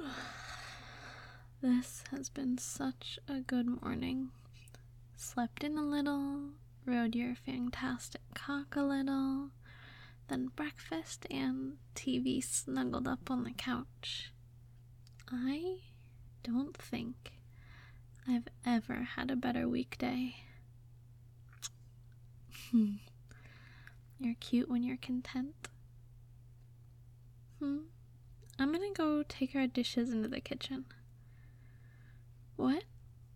This has been such a good morning. Slept in a little, rode your fantastic cock a little, then breakfast and TV snuggled up on the couch. I don't think I've ever had a better weekday. You're cute when you're content. I'm gonna go take our dishes into the kitchen. What?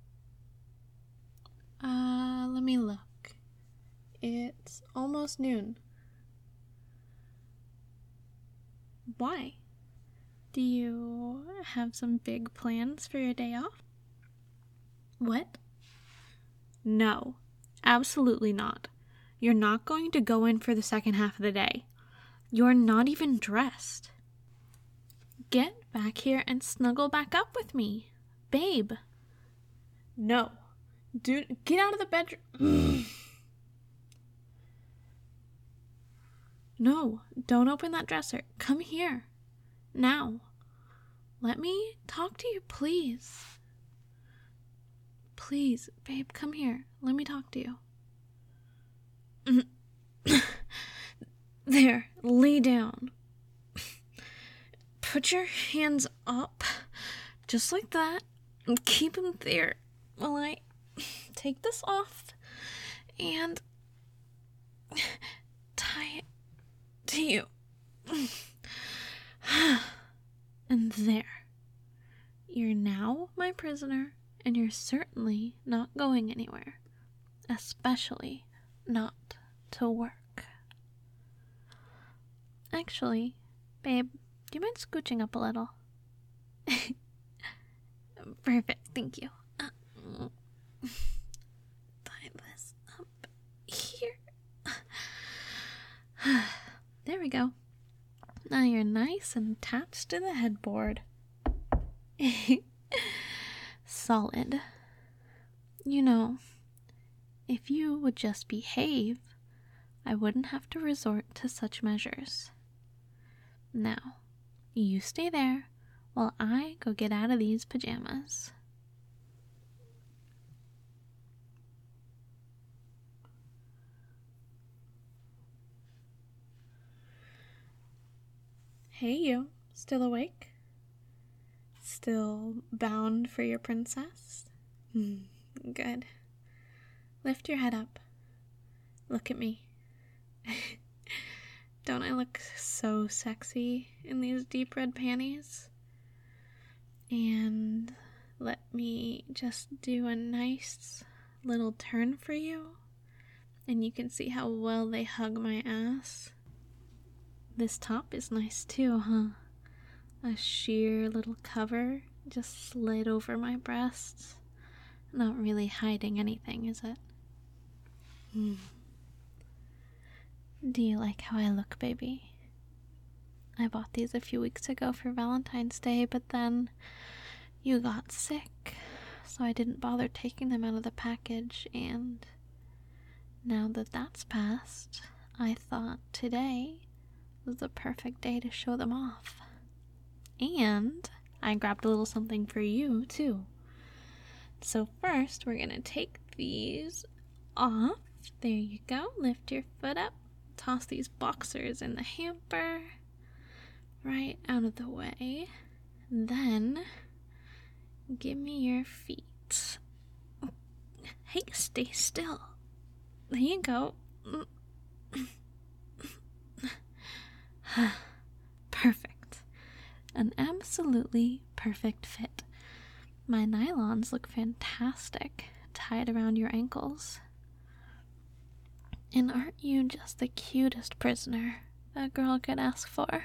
Let me look. It's almost noon. Why? Do you have some big plans for your day off? What? No, absolutely not. You're not going to go in for the second half of the day. You're not even dressed. Get back here and snuggle back up with me, babe. No. Dude, get out of the bedroom. No, don't open that dresser. Come here. Now. Let me talk to you, please. Please, babe, come here. Let me talk to you. There, lay down. Put your hands up, just like that, and keep them there while I take this off and tie it to you. And there. You're now my prisoner, and you're certainly not going anywhere, especially not to work. Actually, babe, do you mind scooching up a little? Perfect, thank you. Tie this up here. There we go. Now you're nice and attached to the headboard. Solid. You know, if you would just behave, I wouldn't have to resort to such measures. Now, you stay there while I go get out of these pajamas. Hey, you. Still awake? Still bound for your princess? Good. Lift your head up. Look at me. Don't I look so sexy in these deep red panties? And let me just do a nice little turn for you, and you can see how well they hug my ass. This top is nice too, huh? A sheer little cover just slid over my breasts. Not really hiding anything, is it? Do you like how I look, baby? I bought these a few weeks ago for Valentine's Day, but then you got sick, so I didn't bother taking them out of the package, and now that that's passed, I thought today was the perfect day to show them off. And I grabbed a little something for you, too. So first, we're going to take these off. There you go. Lift your foot up. Toss these boxers in the hamper. Right out of the way. Then, give me your feet. Hey, stay still. There you go. Perfect. An absolutely perfect fit. My nylons look fantastic, tied around your ankles. And aren't you just the cutest prisoner a girl could ask for?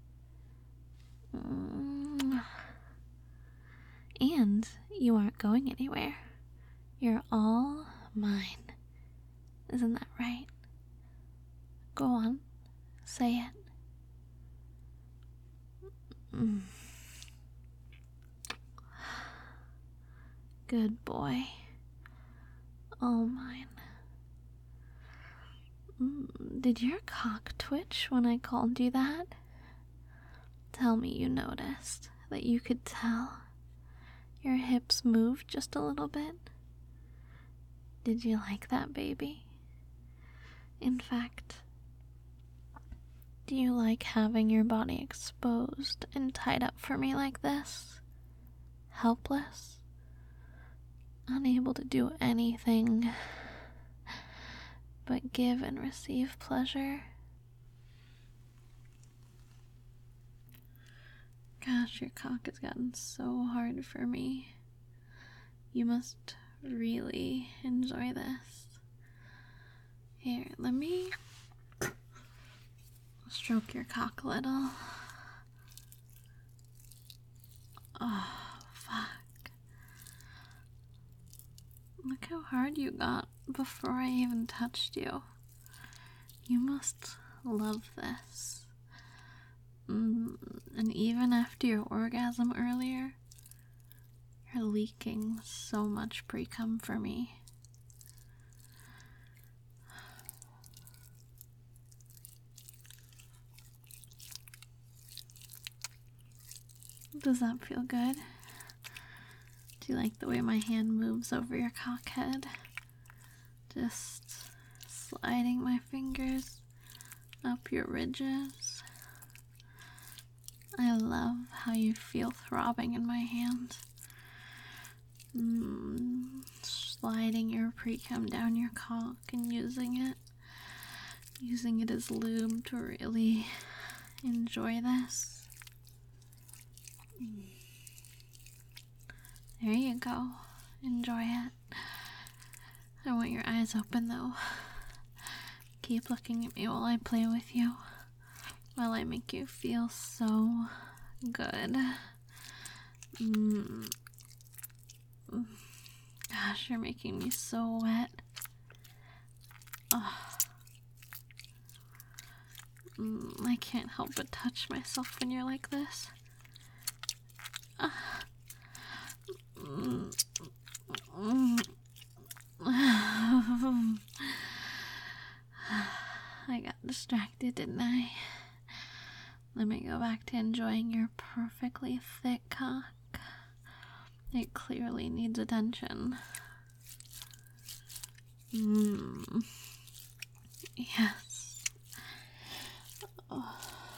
And you aren't going anywhere. You're all mine. Isn't that right? Go on, say it. Good boy. All mine. Did your cock twitch when I called you that? Tell me you noticed, that you could tell. Your hips moved just a little bit. Did you like that, baby? In fact, do you like having your body exposed and tied up for me like this? Helpless? Unable to do anything but give and receive pleasure? Gosh, your cock has gotten so hard for me. You must really enjoy this. Here, let me stroke your cock a little. Oh, fuck. Look how hard you got before I even touched you. You must love this. And even after your orgasm earlier, you're leaking so much pre-cum for me. Does that feel good? Do you like the way my hand moves over your cock head? Just sliding my fingers up your ridges. I love how you feel throbbing in my hand. Sliding your pre-cum down your cock and using it as lube to really enjoy this. There you go. Enjoy it. I want your eyes open though. Keep looking at me while I play with you. While I make you feel so good. Gosh, you're making me so wet. Oh. I can't help but touch myself when you're like this. I got distracted, didn't I? Let me go back to enjoying your perfectly thick cock. It clearly needs attention. Yes. Oh.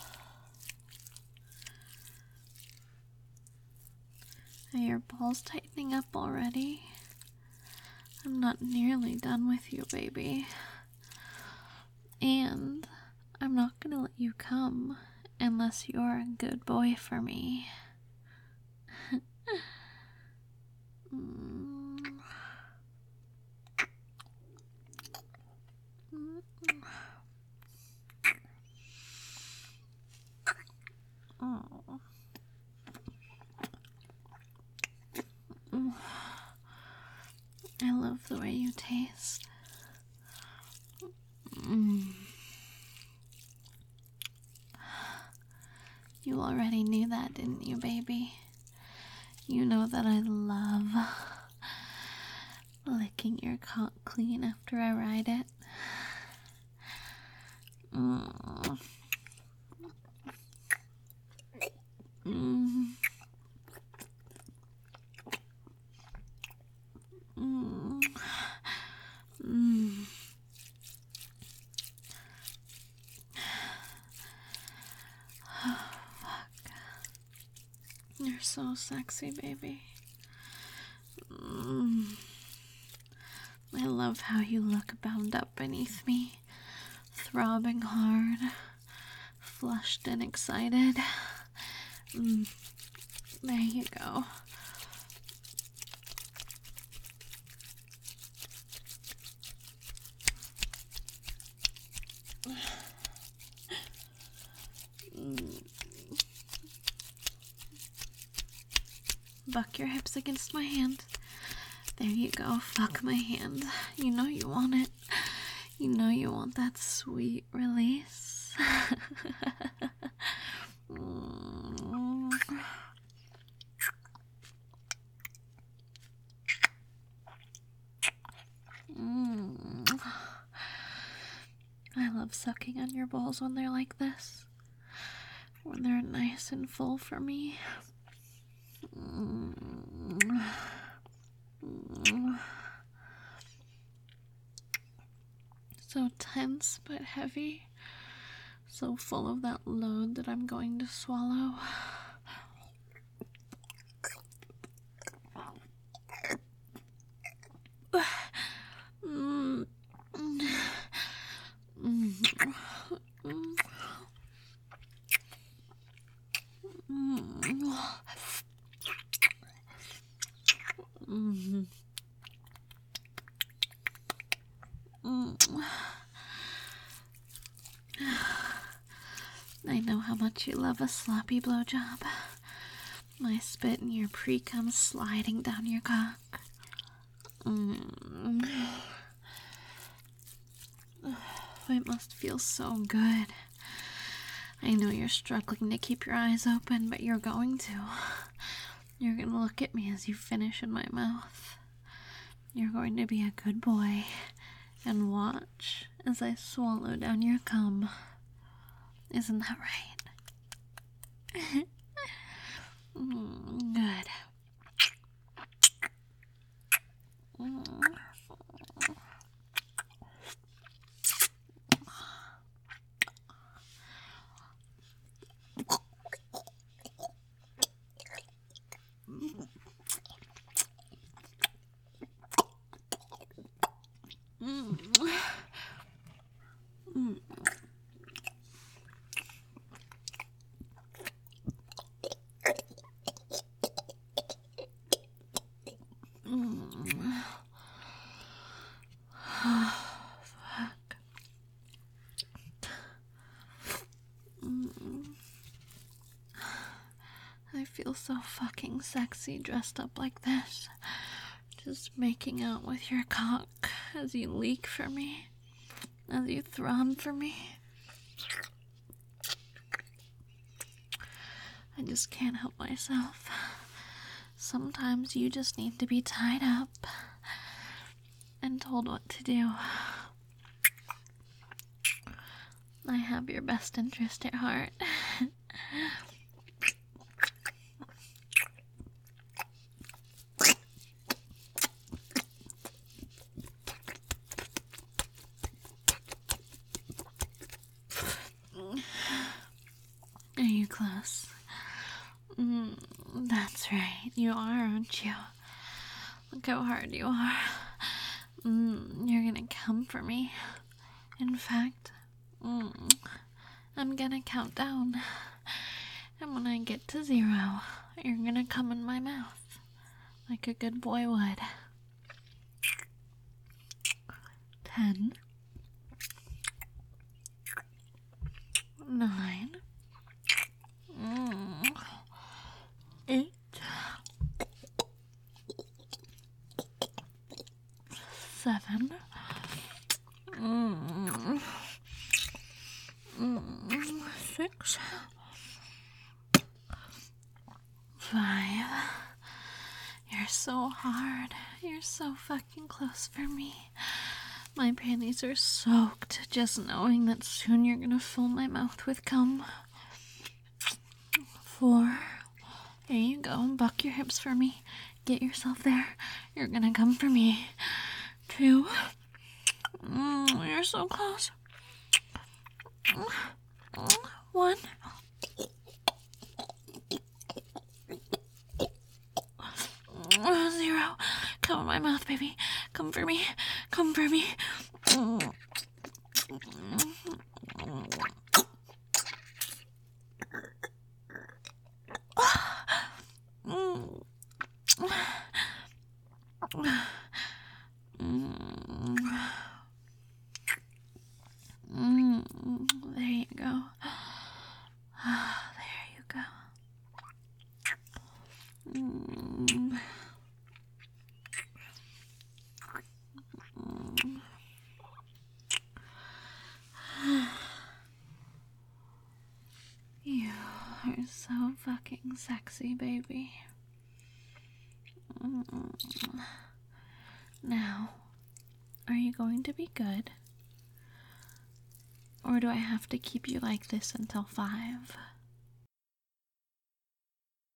Are your balls tightening up already? I'm not nearly done with you, baby. And I'm not gonna let you come unless you're a good boy for me. Oh. I love the way you taste. You already knew that, didn't you, baby? You know that I love licking your cock clean after I ride it. You're so sexy, baby. I love how you look bound up beneath me, throbbing hard, flushed and excited. There you go. Buck your hips against my hand. There you go. Fuck my hand. You know you want it. You know you want that sweet release. I love sucking on your balls when they're like this. when they're nice and full for me. So tense but heavy. So full of that load that I'm going to swallow. I know how much you love a sloppy blowjob. My spit and your pre-cum sliding down your cock. It must feel so good. I know you're struggling to keep your eyes open, but you're going to. You're gonna look at me as you finish in my mouth. You're going to be a good boy and watch as I swallow down your cum. Isn't that right? Good. Fuck. I feel so fucking sexy dressed up like this. Just making out with your cock as you leak for me, as you throb for me. I just can't help myself. Sometimes you just need to be tied up and told what to do. I have your best interest at heart. Are you close? That's right, you are, aren't you? Look how hard you are. You're gonna come for me. In fact, I'm gonna count down. And when I get to 0, you're gonna come in my mouth. Like a good boy would. 10. 9. 8. 7. 6. 5. You're so hard. You're so fucking close for me. My panties are soaked just knowing that soon you're gonna fill my mouth with cum. 4. Here you go. Buck your hips for me. Get yourself there. You're gonna come for me. 2. You're so close. 1. 0. Come in my mouth, baby. Come for me. Come for me. There you go. There you go. You are so fucking sexy, baby. Now, are you going to be good? Or do I have to keep you like this until 5?